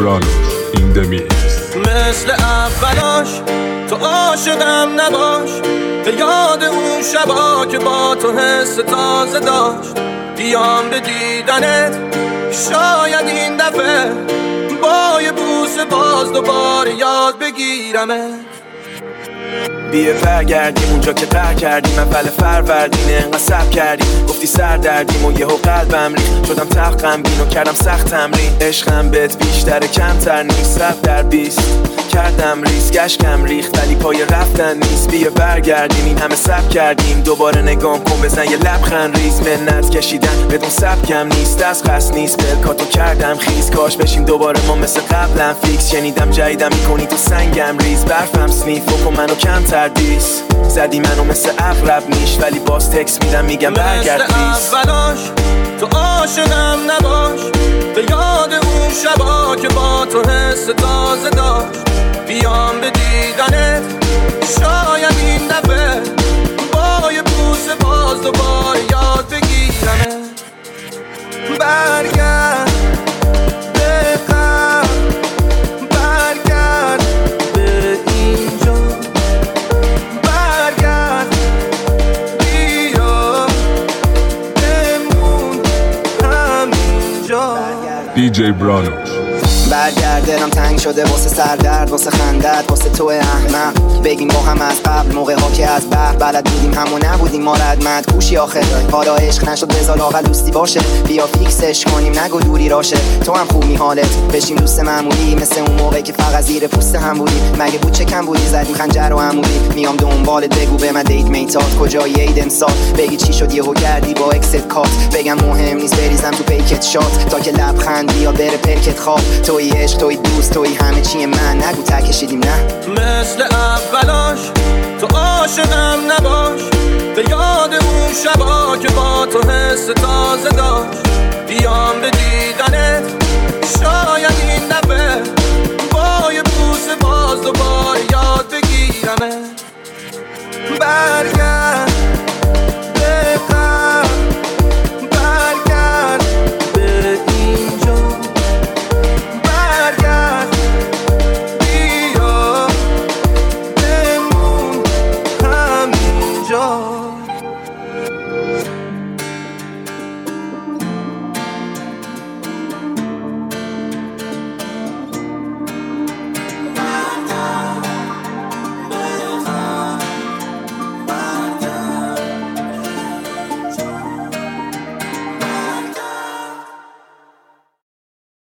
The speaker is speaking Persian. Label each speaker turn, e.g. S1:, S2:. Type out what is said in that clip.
S1: برانوش این دمیکس.
S2: مثل اولاش تو عاشقم نباش، به یاد اون شبا که با تو حس تازه داشت. بیام به دیدنت شاید این دفعه با یه بوسه باز دوباره یاد بگیرمت.
S3: بیا برگردیم اونجا که قهر کردیم اول فروردین. انقدر صبر کردیم گفتی سر دردیم و یهو قلبم ریخت، شدم تلخم بین و کردم سخت تمرین. عشقم بهت بیشتره کمتر نیست، 100/20 کردم ریسک، اشکم ریخت ولی پای رفتن نیست. بیا برگردیم این همه صبر کردیم، دوباره نگام کن بزن یه لبخند ریز. منت کشیدن بدون سبکم نیست، از قصد نیست بلکاتو کردم خیز. کاش بشیم دوباره ما مثل قبلا فیکس، شنیدم جدیدم میکنی تو سنگم ریز. برفم سنیف و منو کمتر دیس، زدی منو مثل اقرب میش ولی باز تکس میدم میگم برگرد پلیز.
S2: مثل اولاش تو عاشقم نباش، به یاد اون شبا که با تو حس تازه داشت. بیام به دیدنت شاید این دفعه با یه بوسه باز دوباره یاد بگیرمت. برگرد به قلب، برگرد به اینجا، برگرد بیا بمون همینجا.
S1: دیجی برانوش.
S4: برگرد دلم تنگ شده واسه سردرد، واسه خندت، واسه تو احمق. بگیم با هم از قبل موقع ها که از بحر بلد بودیم همو نبودیم ما ردمند کوشی آخر. حالا عشق نشد بذار لااقل دوستی باشه، بیا فیکسش کنیم نگو دوری راشه. تو هم خوب حالت بشیم دوست معمولی، مثل اون موقع که فقط زیر پوست هم بودی. مگه بود چه کم بودی زدیم خنجر و عمودی. میام دنبالت بگو به من دیت میتات کجایی عید امسال. بگی چی شد یهو کردی با اکست کات، بگم مهم نیست بریزم تو پیکت شات تا که لبخند بیا بره پرکت خواب. توی عشق توی دوست توی همه چی من، نگو ته کشیدیم نه.
S2: مثل اولاش تو عاشقم نباش، به یاد اون شبا که با تو حس تازه داشت. بیام به دیدنت شاید